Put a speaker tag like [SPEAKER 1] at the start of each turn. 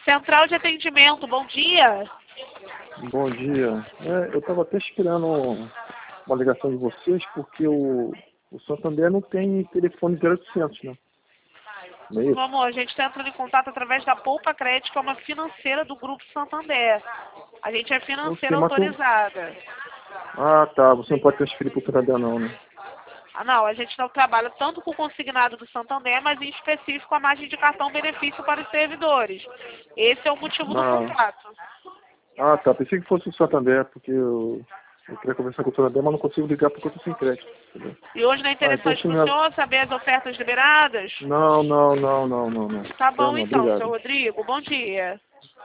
[SPEAKER 1] Central de atendimento, bom dia.
[SPEAKER 2] Bom dia. Eu estava até esperando uma ligação de vocês, porque o Santander não tem telefone 0800, né? Não é
[SPEAKER 1] Meu
[SPEAKER 2] isso?
[SPEAKER 1] amor, a gente está entrando em contato através da Poupa Crédito, que é uma financeira do Grupo Santander. A gente é financeira
[SPEAKER 2] Não sei,
[SPEAKER 1] autorizada.
[SPEAKER 2] Ah, tá. Você não pode transferir para o Santander, não, né?
[SPEAKER 1] Ah, não, a gente não trabalha tanto com o consignado do Santander, mas em específico a margem de cartão benefício para os servidores. Esse é o motivo do contato.
[SPEAKER 2] Tá. Pensei que fosse o Santander, porque eu queria conversar com o Santander, mas não consigo ligar porque eu estou sem crédito. Entendeu?
[SPEAKER 1] E hoje não é interessante para o senhor saber as ofertas liberadas?
[SPEAKER 2] Não.
[SPEAKER 1] Tá
[SPEAKER 2] Tá,
[SPEAKER 1] bom
[SPEAKER 2] não.
[SPEAKER 1] então, seu
[SPEAKER 2] Obrigado.
[SPEAKER 1] Rodrigo. Bom dia.